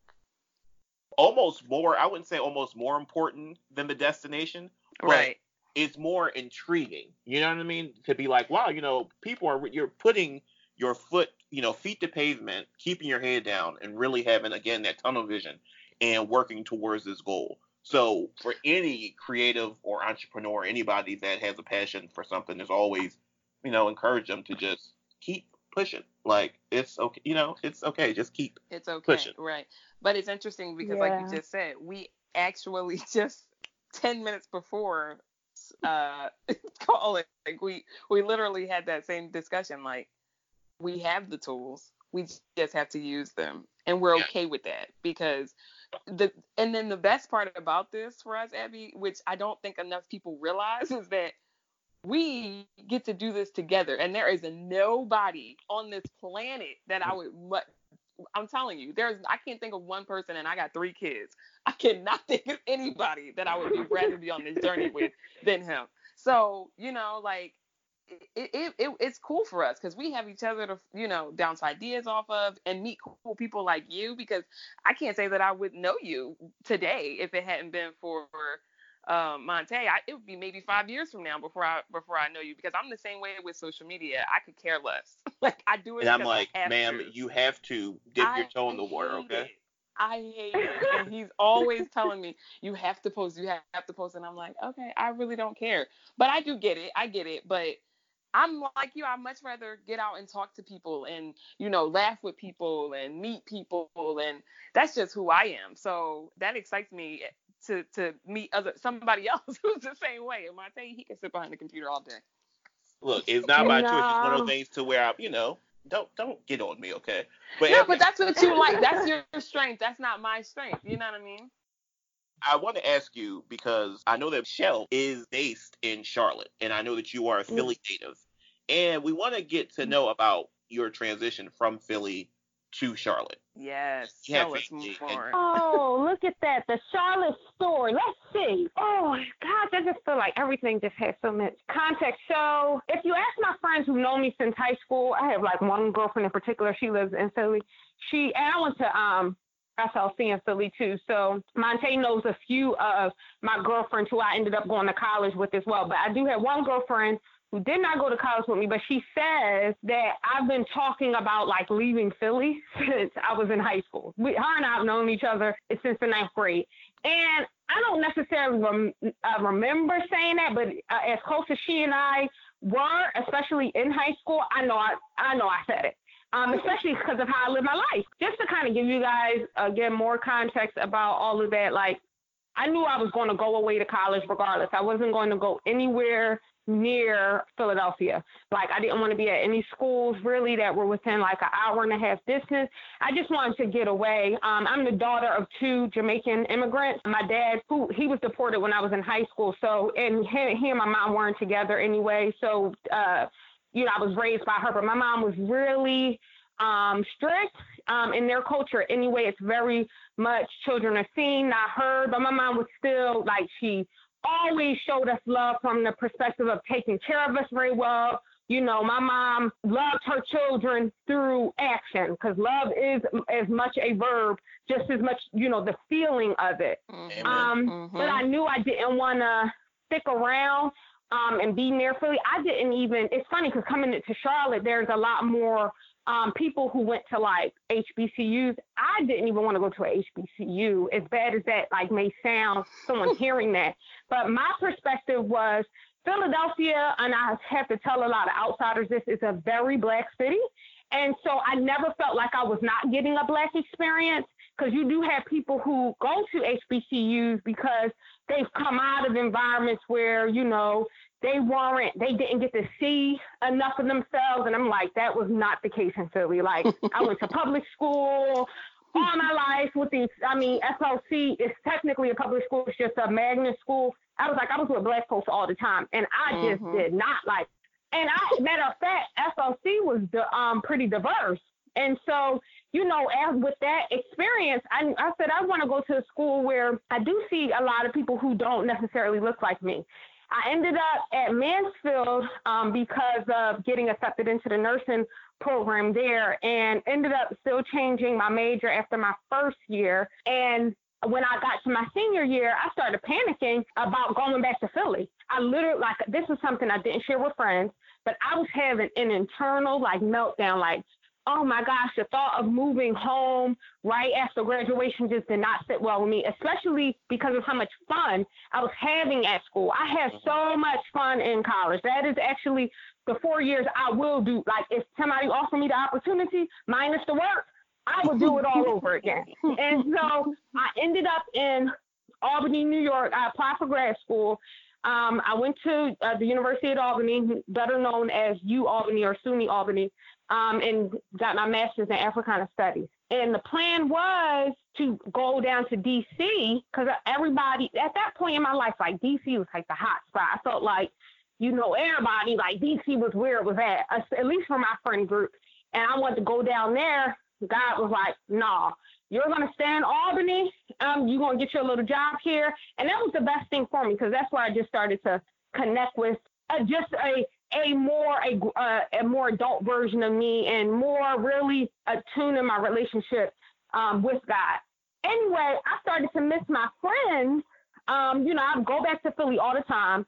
almost more. I wouldn't say almost more important than the destination. Right. It's more intriguing. You know what I mean? To be like, wow, you're putting your feet to pavement, keeping your head down, and really having, again, that tunnel vision and working towards this goal. So for any creative or entrepreneur, anybody that has a passion for something, is always, encourage them to just keep pushing. Like, it's okay. It's okay. Just keep pushing. Right. But it's interesting because, like you just said, we actually just 10 minutes before call it, like, we literally had that same discussion. Like, we have the tools. We just have to use them. And we're okay with that, because and then the best part about this for us, Abby, which I don't think enough people realize, is that we get to do this together. And there is nobody on this planet that I'm telling you, I can't think of one person, and I got 3 kids. I cannot think of anybody that I would rather be on this journey with than him. So, like, it's cool for us because we have each other to, bounce ideas off of and meet cool people like you, because I can't say that I would know you today if it hadn't been for Monte. It would be maybe 5 years from now before I know you, because I'm the same way with social media. I could care less. Like, I do it. And I'm like, ma'am, you have to dip your toe in the water, okay? I hate it. And he's always telling me, you have to post. And I'm like, okay, I really don't care. But I do get it. I get it. But I'm like you. I'd much rather get out and talk to people and, laugh with people and meet people. And that's just who I am. So that excites me to meet somebody else who's the same way. And Monte, he can sit behind the computer all day. Look, it's not by choice. It's one of those things to where don't get on me, okay? But that's what you like. That's your strength. That's not my strength. You know what I mean? I want to ask you, because I know that Shell is based in Charlotte, and I know that you are a Philly native. And we want to get to know about your transition from Philly to Charlotte. Yes. She had Tell us family more. Oh, look at that. The Charlotte story. Let's see. Oh, gosh, I just feel like everything just has so much context. So if you ask my friends who know me since high school, I have like one girlfriend in particular. She lives in Philly. And I went to SLC in Philly too. So Monte knows a few of my girlfriends who I ended up going to college with as well. But I do have one girlfriend who did not go to college with me, but she says that I've been talking about like leaving Philly since I was in high school. Her and I have known each other since the 9th grade. And I don't necessarily remember saying that, but as close as she and I were, especially in high school, I know I said it. Especially because of how I live my life. Just to kind of give you guys, again, more context about all of that, like, I knew I was going to go away to college regardless. I wasn't going to go anywhere near Philadelphia. Like, I didn't want to be at any schools, really, that were within, like, an hour and a half distance. I just wanted to get away. I'm the daughter of 2 Jamaican immigrants. My dad, he was deported when I was in high school, so, and he and my mom weren't together anyway, so, I was raised by her, but my mom was really strict in their culture. Anyway, it's very much children are seen, not heard, but my mom was still, like, she always showed us love from the perspective of taking care of us very well. My mom loved her children through action, because love is as much a verb, just as much, the feeling of it. But I knew I didn't want to stick around and be near Philly. I didn't even, it's funny because coming into Charlotte, there's a lot more people who went to like HBCUs. I didn't even want to go to a HBCU, as bad as that like may sound, someone hearing that. But my perspective was Philadelphia, and I have to tell a lot of outsiders this, is a very Black city. And so I never felt like I was not getting a Black experience, because you do have people who go to HBCUs because they've come out of environments where, they didn't get to see enough of themselves. And I'm like, that was not the case in Philly. Like, I went to public school all my life SLC is technically a public school. It's just a magnet school. I was with Black folks all the time, and I just did not like. And matter of fact, SLC was pretty diverse. And so, as with that experience, I said I want to go to a school where I do see a lot of people who don't necessarily look like me. I ended up at Mansfield because of getting accepted into the nursing program there, and ended up still changing my major after my first year. And when I got to my senior year, I started panicking about going back to Philly. I literally, this is something I didn't share with friends, but I was having an internal meltdown, oh my gosh, the thought of moving home right after graduation just did not sit well with me, especially because of how much fun I was having at school. I had so much fun in college. That is actually the 4 years I will do. If somebody offered me the opportunity, minus the work, I would do it all over again. And so I ended up in Albany, New York. I applied for grad school. I went to the University of Albany, better known as UAlbany or SUNY Albany, and got my master's in Africana Studies. And the plan was to go down to D.C. because everybody, at that point in my life, D.C. was the hot spot. I felt like, everybody, D.C. was where it was at least for my friend group. And I wanted to go down there. God was like, nah, you're going to stay in Albany. You're going to get your little job here. And that was the best thing for me, because that's where I just started to connect with just a more adult version of me, and more really attuned in my relationship with God. Anyway, I started to miss my friends. I'd go back to Philly all the time.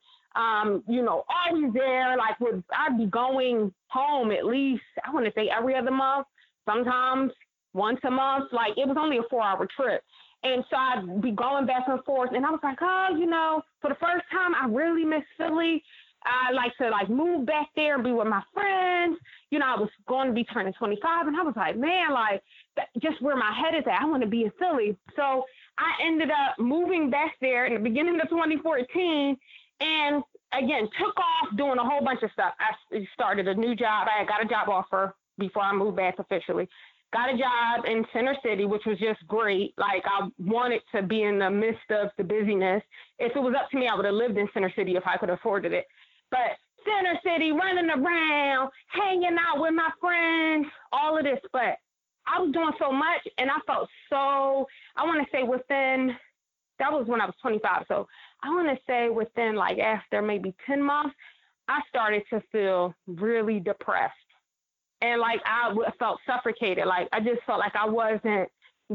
Always there. I'd be going home at least, I want to say every other month, sometimes once a month. It was only a 4-hour trip. And so I'd be going back and forth. And I was like, for the first time, I really miss Philly. I like to move back there and be with my friends. I was going to be turning 25, and I was like, man, just where my head is at, I want to be in Philly. So I ended up moving back there in the beginning of 2014, and again, took off doing a whole bunch of stuff. I started a new job. I got a job offer before I moved back officially. Got a job in Center City, which was just great. I wanted to be in the midst of the busyness. If it was up to me, I would have lived in Center City if I could have afforded it. But Center City, running around, hanging out with my friends, all of this. But I was doing so much, and I felt so, I want to say that was when I was 25. So I want to say within like after maybe 10 months, I started to feel really depressed. And like I felt suffocated. Like I just felt like I wasn't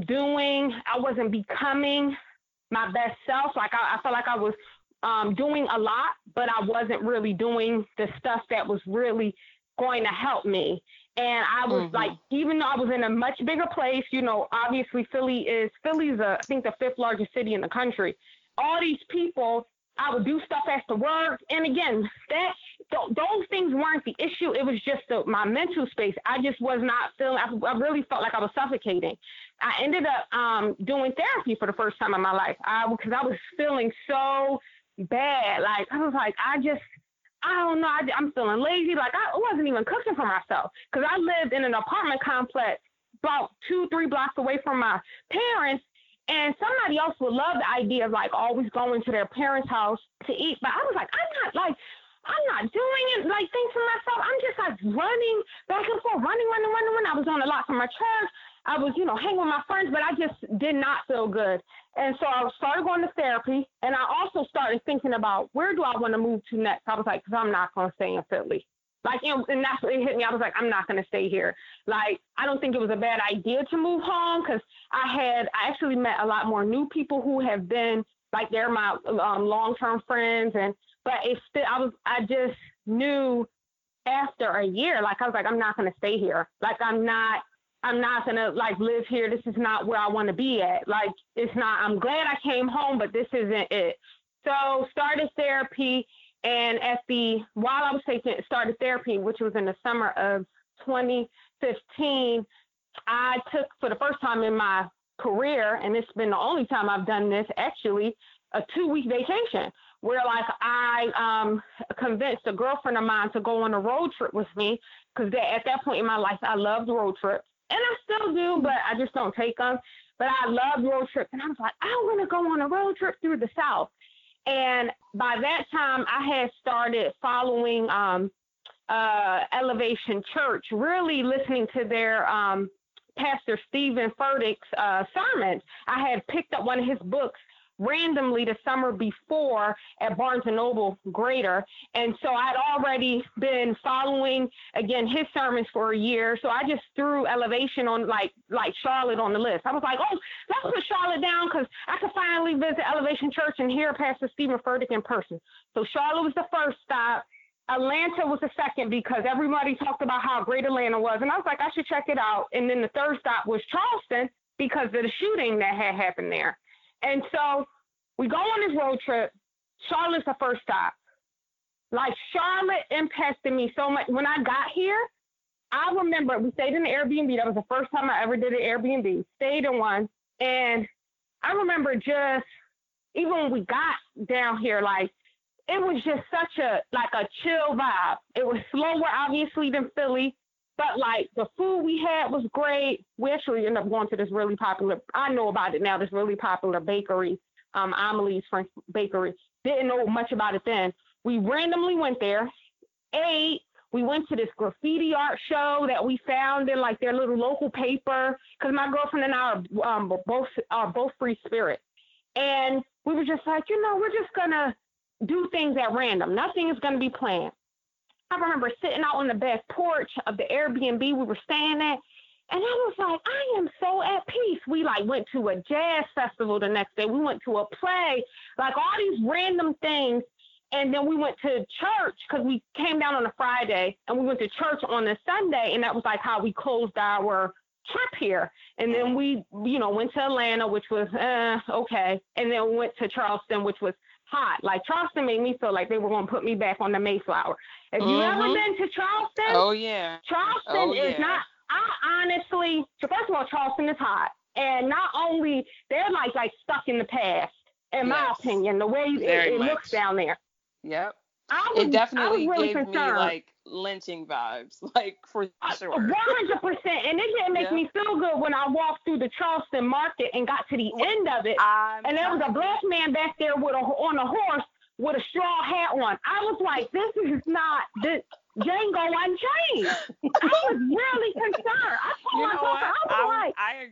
becoming my best self. Like I felt like I was doing a lot, but I wasn't really doing the stuff that was really going to help me. And I was like, even though I was in a much bigger place, you know, obviously Philly's I think the 5th largest city in the country. All these people, I would do stuff after work. And again, those things weren't the issue. It was just my mental space. I just was not feeling, I really felt like I was suffocating. I ended up doing therapy for the first time in my life because I was feeling so bad. Like, I was like, I don't know. I'm feeling lazy. Like I wasn't even cooking for myself because I lived in an apartment complex about 2-3 blocks away from my parents. And somebody else would love the idea of like always going to their parents' house to eat. But I was like, I'm not doing it like things for myself. I'm just like running back and forth, running. I was on a lot from my church. I was, you know, hanging with my friends, but I just did not feel good. And so I started going to therapy, and I also started thinking about where do I want to move to next. I was like, because I'm not going to stay in Philly. Like, and that's what it hit me. I was like, I'm not going to stay here. Like, I don't think it was a bad idea to move home because I actually met a lot more new people who have been, like, they're my long-term friends. But it's still, I just knew after a year, like, I was like, I'm not going to stay here. Like, I'm not going to like live here. This is not where I want to be at. Like, it's not, I'm glad I came home, but this isn't it. So started therapy. And while I was started therapy, which was in the summer of 2015, I took for the first time in my career, and it's been the only time I've done this actually, a 2-week vacation where like I convinced a girlfriend of mine to go on a road trip with me because at that point in my life, I loved road trips. And I still do, but I just don't take them. But I love road trips. And I was like, I want to go on a road trip through the South. And by that time, I had started following Elevation Church, really listening to their Pastor Stephen Furtick's sermons. I had picked up one of his books randomly the summer before at Barnes & Noble Greater. And so I'd already been following, again, his sermons for a year. So I just threw Elevation on like Charlotte on the list. I was like, oh, let's put Charlotte down because I could finally visit Elevation Church and hear Pastor Stephen Furtick in person. So Charlotte was the first stop. Atlanta was the second because everybody talked about how great Atlanta was. And I was like, I should check it out. And then the third stop was Charleston because of the shooting that had happened there. And so we go on this road trip. Charlotte's the first stop. Like, Charlotte impacted me so much. When I got here, I remember we stayed in the Airbnb. That was the first time I ever did an Airbnb. Stayed in one. And I remember just, even when we got down here, like, it was just such a chill vibe. It was slower, obviously, than Philly. But, like, the food we had was great. We actually ended up going to this really popular, I know about it now, this really popular bakery, Amelie's French Bakery. Didn't know much about it then. We randomly went there, ate. We went to this graffiti art show that we found in, like, their little local paper because my girlfriend and I are both free spirit. And we were just like, we're just going to do things at random. Nothing is going to be planned. I remember sitting out on the back porch of the Airbnb we were staying at, and I was like, I am so at peace. We like went to a jazz festival the next day. We went to a play, like all these random things. And then we went to church because we came down on a Friday and we went to church on a Sunday. And that was like how we closed our trip here. And then we, went to Atlanta, which was okay. And then we went to Charleston, which was hot. Like, Charleston made me feel like they were going to put me back on the Mayflower. If you ever been to Charleston? Oh, yeah. Charleston is not, I honestly, first of all, Charleston is hot. And not only, they're like stuck in the past, in my opinion, the way it looks down there. Yep. It definitely really gave me like lynching vibes, like for sure. 100%. And it didn't make me feel good when I walked through the Charleston market and got to the end of it. And there was a black man back there on a horse with a straw hat on. I was like, this is not Django Unchained. I was really concerned. I told myself, I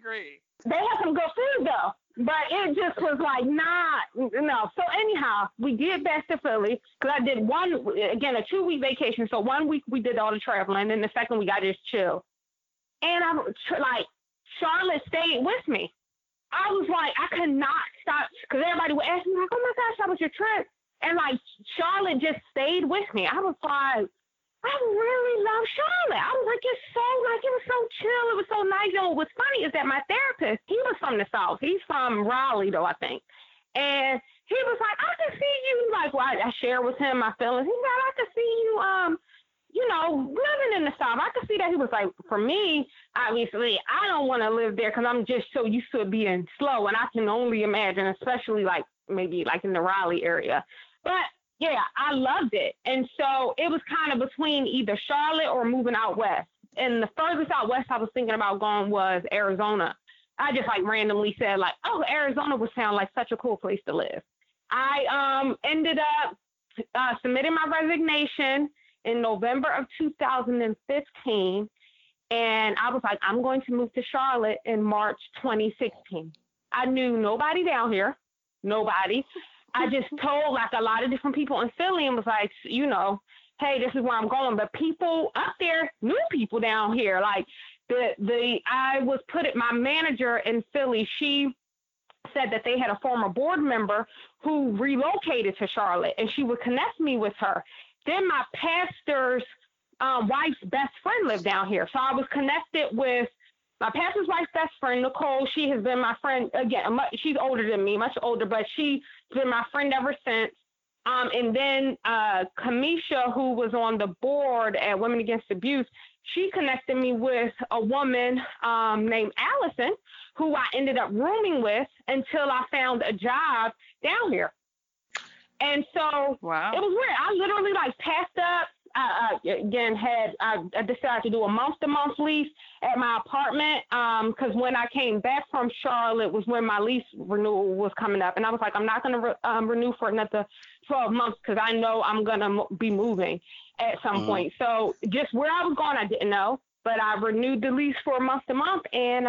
agree. They had some good food though, but it just was like not no. So anyhow, we get back to Philly because I did a 2-week vacation. So 1 week we did all the traveling, and the second week I just chill. And I'm like, Charlotte stayed with me. I was like, I could not stop because everybody would ask me like, oh my gosh, how was your trip? And like Charlotte just stayed with me. I was like, I really love Charlotte. I was like, it was so chill. It was so nice. And what's funny is that my therapist, he was from the South. He's from Raleigh, though, I think. And he was like, I can see you. Like, well, I shared with him my feelings. He's like, I can see you, living in the South. I could see that. He was like, for me, obviously, I don't want to live there because I'm just so used to it being slow. And I can only imagine, especially like maybe like in the Raleigh area. But yeah, I loved it. And so it was kind of between either Charlotte or moving out west. And the furthest out west I was thinking about going was Arizona. I just like randomly said like, oh, Arizona would sound like such a cool place to live. I ended up submitting my resignation in November of 2015. And I was like, I'm going to move to Charlotte in March 2016. I knew nobody down here, nobody. I just told like a lot of different people in Philly and was like, hey, this is where I'm going. But people up there knew people down here. Like my manager in Philly, she said that they had a former board member who relocated to Charlotte and she would connect me with her. Then my pastor's wife's best friend lived down here. So I was connected with my pastor's wife's best friend, Nicole. She has been my friend, again, she's older than me, much older, but she's been my friend ever since. And then Kamisha, who was on the board at Women Against Abuse, she connected me with a woman named Allison, who I ended up rooming with until I found a job down here. And so wow. It was weird. I literally like passed up. I decided to do a month-to-month lease at my apartment because when I came back from Charlotte was when my lease renewal was coming up. And I was like, I'm not going to renew for another 12 months because I know I'm going to be moving at some point. So just where I was going, I didn't know. But I renewed the lease for month-to-month. And,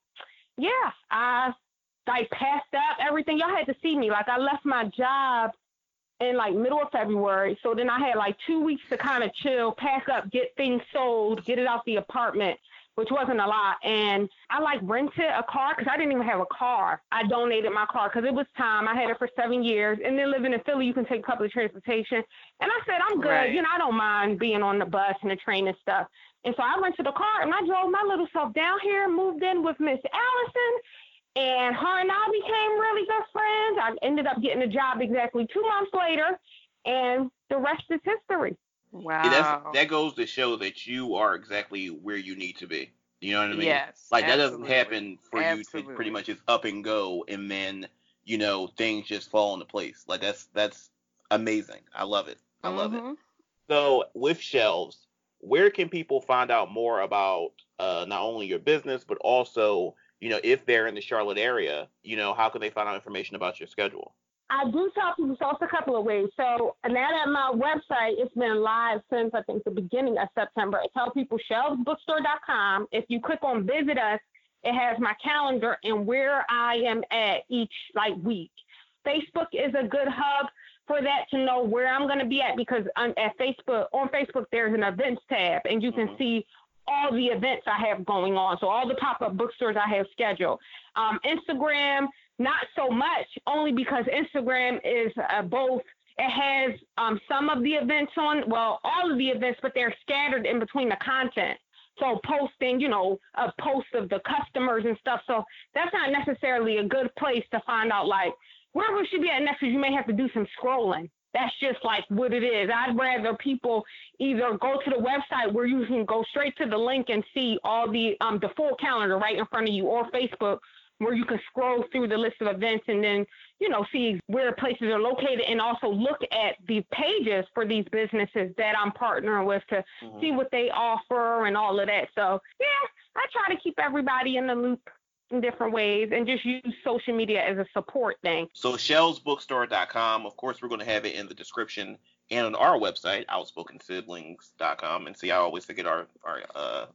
I like passed up everything. Y'all had to see me. Like I left my job in like middle of February. So then I had like 2 weeks to kind of chill, pack up, get things sold, get it out the apartment, which wasn't a lot. And I like rented a car because I didn't even have a car. I donated my car because it was time. I had it for 7 years. And then living in Philly, you can take public transportation. And I said, I'm good. Right. I don't mind being on the bus and the train and stuff. And so I rented a car and I drove my little self down here, moved in with Miss Allison. And her and I became really good friends. I ended up getting a job exactly 2 months later, and the rest is history. Wow. Yeah, that goes to show that you are exactly where you need to be. You know what I mean? Yes. Like, absolutely. that doesn't happen for you to pretty much just up and go, and then, things just fall into place. Like, that's amazing. I love it. I love it. So, with Shelves, where can people find out more about not only your business, but also if they're in the Charlotte area, how can they find out information about your schedule? I do tell people, so it's a couple of ways. So now that my website, it's been live since I think the beginning of September. I tell people shelvesbookstore.com. If you click on visit us, it has my calendar and where I am at each week. Facebook is a good hub for that to know where I'm going to be at because on Facebook, there's an events tab and you can see all the events I have going on. So all the pop-up bookstores I have scheduled. Instagram, not so much, only because Instagram is both. It has some of the events on, well, all of the events, but they're scattered in between the content. So posting, a post of the customers and stuff. So that's not necessarily a good place to find out where we should be at next, because you may have to do some scrolling. That's just what it is. I'd rather people either go to the website where you can go straight to the link and see all the full calendar right in front of you, or Facebook where you can scroll through the list of events and then, see where places are located and also look at the pages for these businesses that I'm partnering with to see what they offer and all of that. So, yeah, I try to keep everybody in the loop in different ways and just use social media as a support thing. So shelvesbookstore.com, of course, we're going to have it in the description and on our website, outspokensiblings.com. And see, I always forget our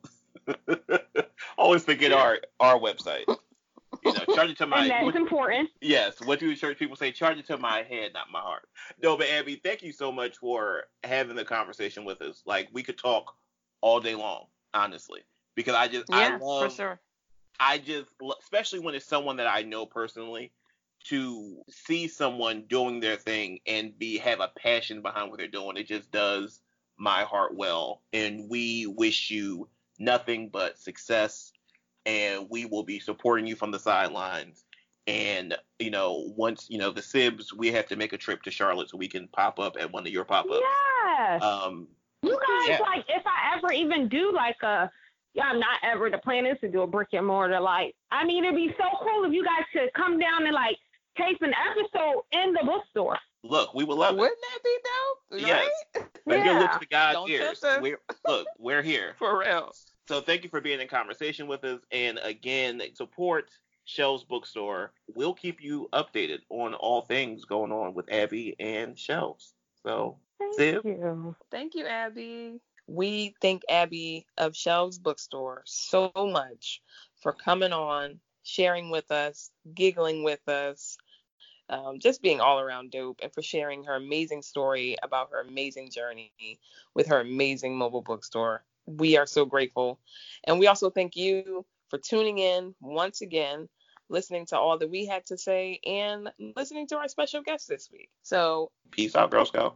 Always forget our website. Charge it to my. And that's important. Yes, what do church people say? Charge it to my head, not my heart. No, but Abby, thank you so much for having the conversation with us. Like, we could talk all day long, honestly, because I love, for sure. Especially when it's someone that I know personally, to see someone doing their thing and have a passion behind what they're doing. It just does my heart well, and we wish you nothing but success. And we will be supporting you from the sidelines. And, once, the Sibs, we have to make a trip to Charlotte so we can pop up at one of your pop-ups. Yes. You guys, like, if I ever even do, like, the plan is to do a brick and mortar, like, I mean, it'd be so cool if you guys could come down and, like, tape an episode in the bookstore. Look, we would love it. Wouldn't that be dope? Yes. Yeah. Your lips to God's Don't ears. We're here. For real. So thank you for being in conversation with us. And again, support Shelves Bookstore. We'll keep you updated on all things going on with Abby and Shelves. So, Thank you. Thank you, Abby. We thank Abby of Shelves Bookstore so much for coming on, sharing with us, giggling with us, just being all around dope, and for sharing her amazing story about her amazing journey with her amazing mobile bookstore. We are so grateful. And we also thank you for tuning in once again, listening to all that we had to say, and listening to our special guest this week. So, peace out, Girl Scout.